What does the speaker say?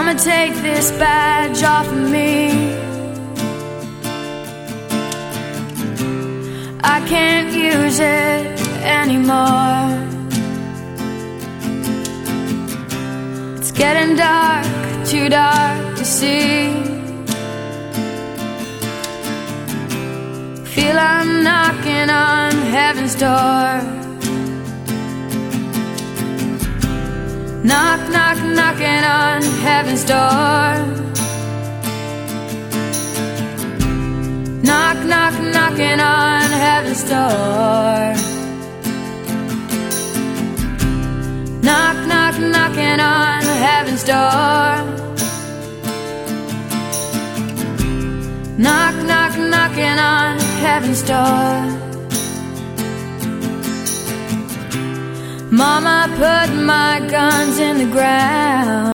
Mama, take this badge off of me. I can't use it anymore. It's getting dark, too dark to see. Feel I'm knocking on heaven's door. Knock, knock, knocking on heaven's door. Knock, knock, knocking on heaven's door. Knock, knock, knocking on heaven's door. Knock, knock, knocking on heaven's door. Mama, put my guns in the ground.